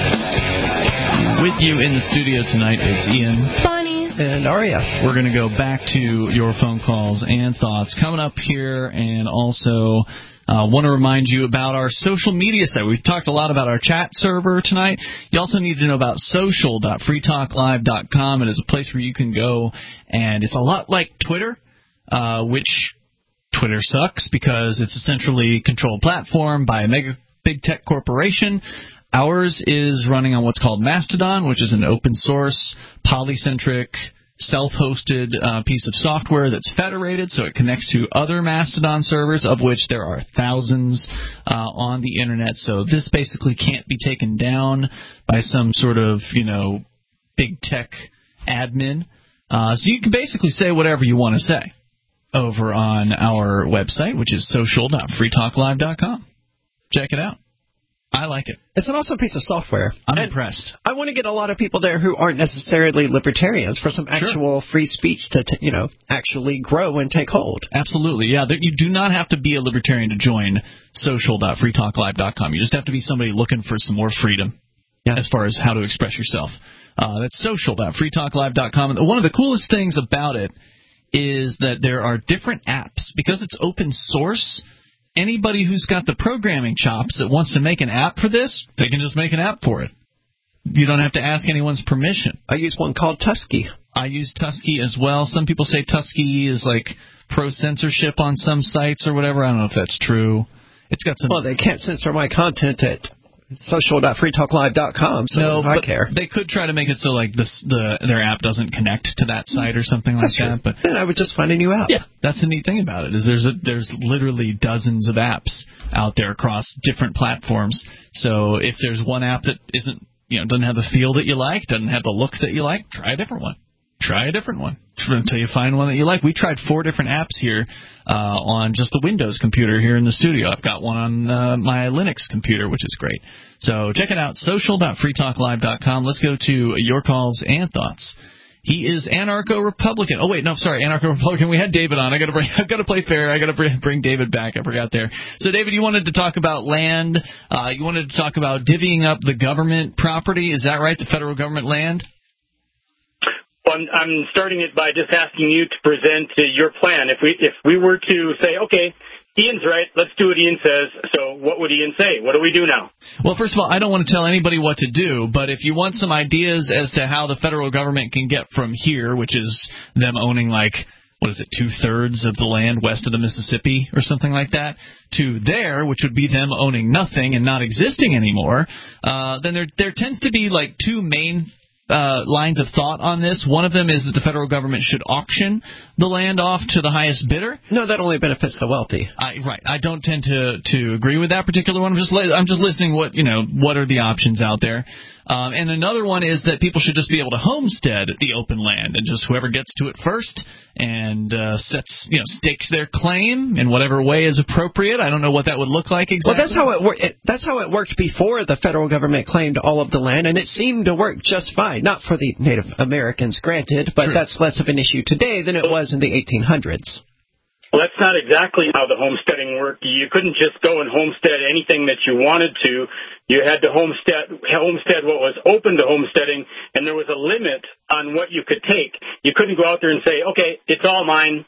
With you in the studio tonight, it's Ian, Bonnie, and Aria. We're going to go back to your phone calls and thoughts coming up here, and also want to remind you about our social media site. We've talked a lot about our chat server tonight. You also need to know about social.freetalklive.com. It is a place where you can go, and it's a lot like Twitter, which Twitter sucks because it's a centrally controlled platform by a mega big tech corporation. Ours is running on what's called Mastodon, which is an open source, polycentric, self-hosted piece of software that's federated, so it connects to other Mastodon servers, of which there are thousands on the internet. So this basically can't be taken down by some sort of, big tech admin. So you can basically say whatever you want to say over on our website, which is social.freetalklive.com. Check it out. I like it. It's an awesome piece of software. I'm impressed. I want to get a lot of people there who aren't necessarily libertarians for some actual free speech to, actually grow and take hold. Absolutely, yeah. You do not have to be a libertarian to join social.freetalklive.com. You just have to be somebody looking for some more freedom as far as how to express yourself. That's social.freetalklive.com. And one of the coolest things about it is that there are different apps. Because it's open source, anybody who's got the programming chops that wants to make an app for this, they can just make an app for it. You don't have to ask anyone's permission. I use one called Tusky. I use Tusky as well. Some people say Tusky is like pro-censorship on some sites or whatever. I don't know if that's true. It's got some. Well, they can't censor my content at social.freetalklive.com, so no, I care. They could try to make it so like their app doesn't connect to that site or something like that. But then I would just find a new app. Yeah, that's the neat thing about it is there's literally dozens of apps out there across different platforms. So if there's one app that isn't doesn't have the feel that you like, doesn't have the look that you like, try a different one. Try a different one until you find one that you like. We tried 4 different apps here on just the Windows computer here in the studio. I've got one on my Linux computer, which is great. So check it out, social.freetalklive.com. Let's go to your calls and thoughts. He is anarcho-Republican. Oh, wait, no, sorry, anarcho-Republican. We had David on. I've got to play fair. I got to bring David back. I forgot there. So, David, you wanted to talk about land. You wanted to talk about divvying up the government property. Is that right, the federal government land? Well, I'm starting it by just asking you to present your plan. If we were to say, okay, Ian's right, let's do what Ian says, so what would Ian say? What do we do now? Well, first of all, I don't want to tell anybody what to do, but if you want some ideas as to how the federal government can get from here, which is them owning like, what is it, 2/3 of the land west of the Mississippi or something like that, to there, which would be them owning nothing and not existing anymore, then there tends to be like two main lines of thought on this. One of them is that the federal government should auction the land off to the highest bidder. No, that only benefits the wealthy. Right. I don't tend to agree with that particular one. I'm just listening. What are the options out there? And another one is that people should just be able to homestead the open land, and just whoever gets to it first and stakes their claim in whatever way is appropriate. I don't know what that would look like exactly. Well, that's how it worked before the federal government claimed all of the land, and it seemed to work just fine. Not for the Native Americans, granted, but True. That's less of an issue today than it was in the 1800s. Well, that's not exactly how the homesteading worked. You couldn't just go and homestead anything that you wanted to. You had to homestead what was open to homesteading, and there was a limit on what you could take. You couldn't go out there and say, okay, it's all mine.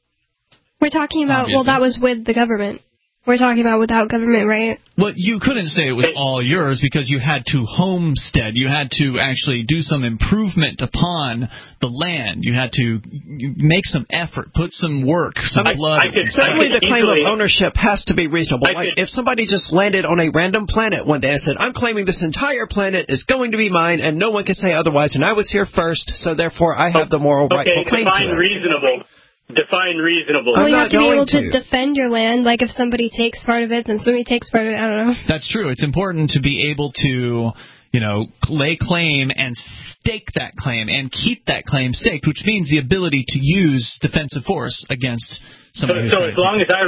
We're talking about, Obviously. that was with the government. We're talking about without government, right? Well, you couldn't say it was all yours because you had to homestead. You had to actually do some improvement upon the land. You had to make some effort, put some work, some blood. Certainly the claim of ownership has to be reasonable. Like if somebody just landed on a random planet one day and said, I'm claiming this entire planet is going to be mine and no one can say otherwise, and I was here first, so therefore I have the moral rightful claim to it. Reasonable. Define reasonable. Well, you have to be able to defend your land. Like if somebody takes part of it, then somebody takes part of it. I don't know. That's true. It's important to be able to, lay claim and stake that claim and keep that claim staked, which means the ability to use defensive force against somebody. So as long as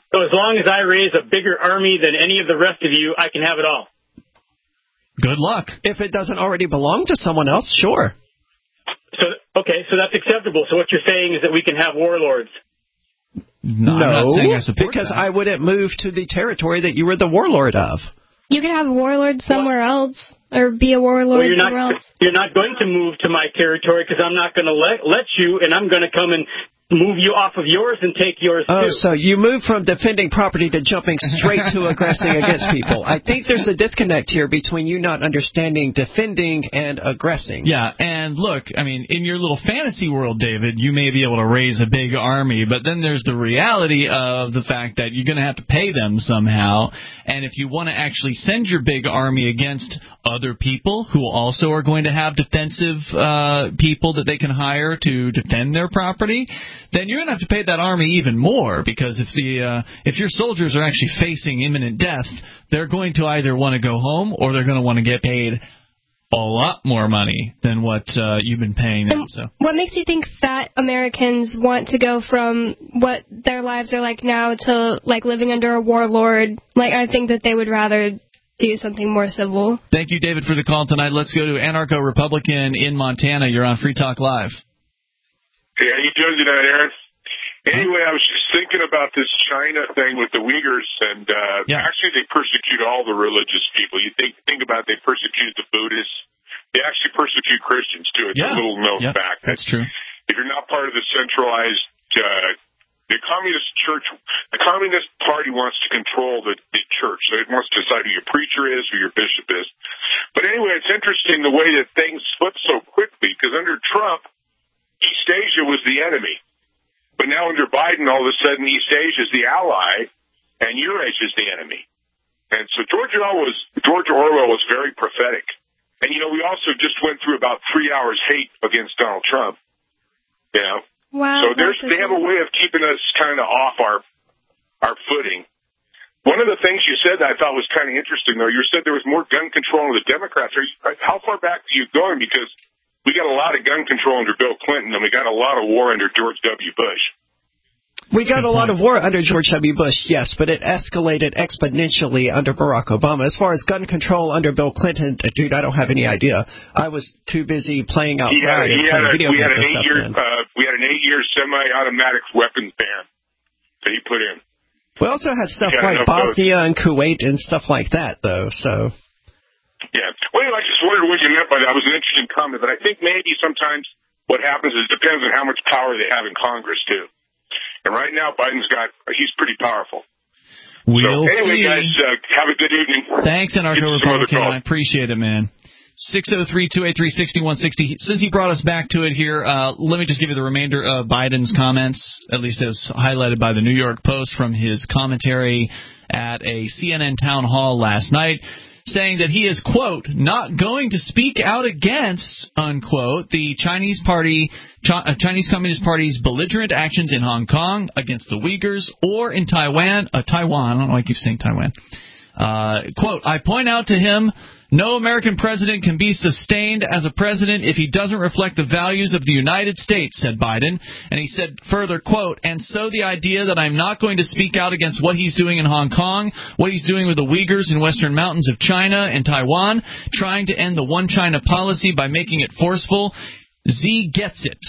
I raise a bigger army than any of the rest of you, I can have it all. Good luck. If it doesn't already belong to someone else, sure. So that's acceptable. So what you're saying is that we can have warlords. No, I'm not saying I support because that. I wouldn't move to the territory that you were the warlord of. You could have a warlord somewhere else, or be a warlord somewhere else. You're not going to move to my territory because I'm not going to let you, and I'm going to come and move you off of yours and take yours too. Oh, so you move from defending property to jumping straight to aggressing against people. I think there's a disconnect here between you not understanding defending and aggressing. Yeah, and look, I mean, in your little fantasy world, David, you may be able to raise a big army, but then there's the reality of the fact that you're going to have to pay them somehow, and if you want to actually send your big army against other people who also are going to have defensive people that they can hire to defend their property, then you're going to have to pay that army even more, because if your soldiers are actually facing imminent death, they're going to either want to go home or they're going to want to get paid a lot more money than what you've been paying them. So, what makes you think fat Americans want to go from what their lives are like now to like living under a warlord? Like, I think that they would rather do something more civil. Thank you, David, for the call tonight. Let's go to Anarcho-Republican in Montana. You're on Free Talk Live. Hey, how you doing tonight, Aaron? Anyway, I was just thinking about this China thing with the Uyghurs, and actually they persecute all the religious people. You think about it, they persecute the Buddhists. They actually persecute Christians, too. It's a little known fact. That's true. If you're not part of the centralized, the Communist Party wants to control the church. So it wants to decide who your preacher is, who your bishop is. But anyway, it's interesting the way that things flip so quickly, because under Trump, East Asia was the enemy. But now under Biden, all of a sudden, East Asia is the ally, and Eurasia is the enemy. And so George Orwell was very prophetic. And, we also just went through about 3 hours hate against Donald Trump. Wow. So they have a way of keeping us kind of off our footing. One of the things you said that I thought was kind of interesting, though, you said there was more gun control in the Democrats. How far back are you going? Because we got a lot of gun control under Bill Clinton, and we got a lot of war under George W. Bush. We got a lot of war under George W. Bush, yes, but it escalated exponentially under Barack Obama. As far as gun control under Bill Clinton, dude, I don't have any idea. I was too busy playing outside and playing video games and stuff then. We had an 8-year semi-automatic weapons ban that he put in. We also had stuff like Bosnia and Kuwait and stuff like that, though, so... Yeah. Well, I just wondered what you meant by that. That was an interesting comment, but I think maybe sometimes what happens is it depends on how much power they have in Congress, too. And right now, he's pretty powerful. We'll anyway, see. guys, have a good evening. Thanks, Anarcho-Republican. I appreciate it, man. 603-283-6160. Since he brought us back to it here, let me just give you the remainder of Biden's comments, at least as highlighted by the New York Post from his commentary at a CNN town hall last night, saying that he is, quote, not going to speak out against, unquote, the Chinese Communist Party's belligerent actions in Hong Kong, against the Uyghurs, or in Taiwan, I don't know why I keep saying Taiwan. Quote, I point out to him, no American president can be sustained as a president if he doesn't reflect the values of the United States, said Biden. And he said further, quote, and so the idea that I'm not going to speak out against what he's doing in Hong Kong, what he's doing with the Uyghurs in western mountains of China and Taiwan, trying to end the one China policy by making it forceful, Z gets it.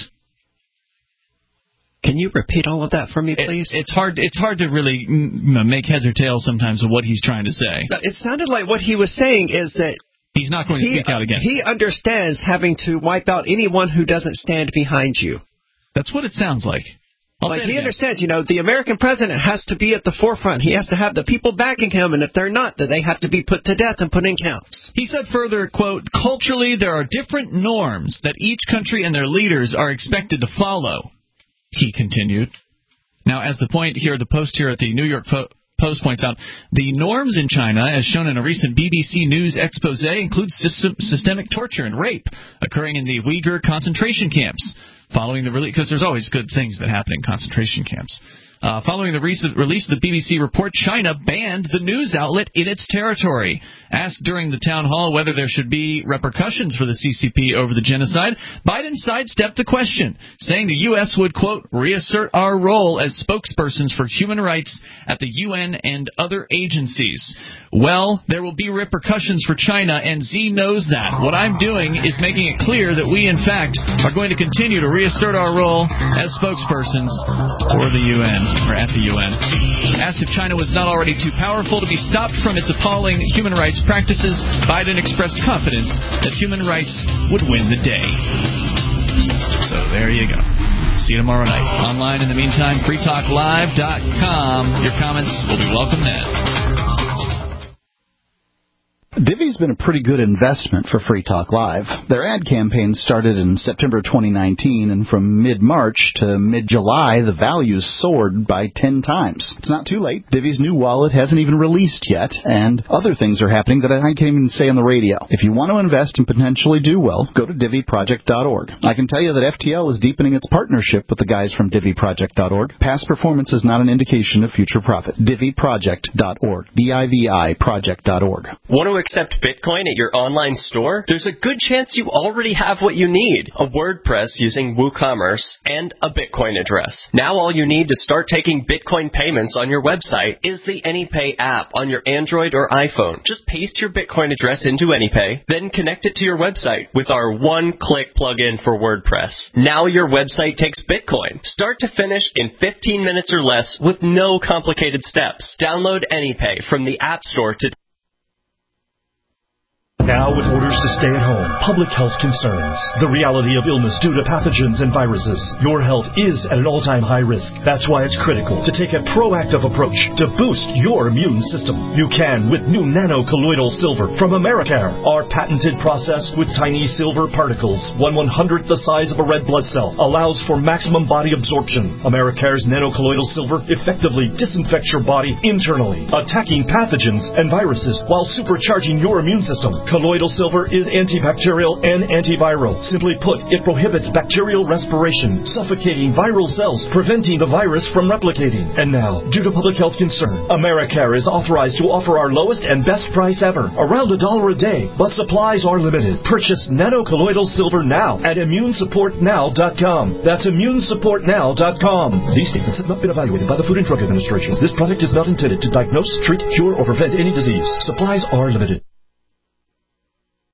Can you repeat all of that for me, please? It's hard to really make heads or tails sometimes of what he's trying to say. It sounded like what he was saying is that he's not going to speak out against He understands having to wipe out anyone who doesn't stand behind you. That's what it sounds like. He understands, the American president has to be at the forefront. He has to have the people backing him, and if they're not, then they have to be put to death and put in camps. He said further, quote, culturally there are different norms that each country and their leaders are expected to follow. He continued. Now, as the post here at the New York Post points out, the norms in China, as shown in a recent BBC News expose, include systemic torture and rape occurring in the Uyghur concentration camps. Following the release, because there's always good things that happen in concentration camps. Following the recent release of the BBC report, China banned the news outlet in its territory. Asked during the town hall whether there should be repercussions for the CCP over the genocide, Biden sidestepped the question, saying the U.S. would, quote, reassert our role as spokespersons for human rights at the UN and other agencies. Well, there will be repercussions for China, and Z knows that. What I'm doing is making it clear that we, in fact, are going to continue to reassert our role as spokespersons for the UN. Or at the UN. Asked if China was not already too powerful to be stopped from its appalling human rights practices, Biden expressed confidence that human rights would win the day. So there you go. See you tomorrow night. Online in the meantime, freetalklive.com. Your comments will be welcome then. Divvy's been a pretty good investment for Free Talk Live. Their ad campaign started in September 2019, and from mid-March to mid-July, the values soared by 10 times. It's not too late. Divvy's new wallet hasn't even released yet, and other things are happening that I can't even say on the radio. If you want to invest and potentially do well, go to DivvyProject.org. I can tell you that FTL is deepening its partnership with the guys from DivvyProject.org. Past performance is not an indication of future profit. DivvyProject.org. DIVI Project.org. Want to accept Bitcoin at your online store? There's a good chance you already have what you need. A WordPress using WooCommerce and a Bitcoin address. Now all you need to start taking Bitcoin payments on your website is the AnyPay app on your Android or iPhone. Just paste your Bitcoin address into AnyPay, then connect it to your website with our one-click plugin for WordPress. Now your website takes Bitcoin, start to finish in 15 minutes or less with no complicated steps. Download AnyPay from the App Store today. Now with orders to stay at home, public health concerns, the reality of illness due to pathogens and viruses, your health is at an all-time high risk. That's why it's critical to take a proactive approach to boost your immune system. You can with new nano-colloidal silver from Americare. Our patented process with tiny silver particles, 1/100th the size of a red blood cell, allows for maximum body absorption. Americare's nano-colloidal silver effectively disinfects your body internally, attacking pathogens and viruses while supercharging your immune system. Colloidal silver is antibacterial and antiviral. Simply put, it prohibits bacterial respiration, suffocating viral cells, preventing the virus from replicating. And now, due to public health concern, Americare is authorized to offer our lowest and best price ever, around $1 a day, but supplies are limited. Purchase nanocolloidal silver now at immunesupportnow.com. That's immunesupportnow.com. These statements have not been evaluated by the Food and Drug Administration. This product is not intended to diagnose, treat, cure, or prevent any disease. Supplies are limited.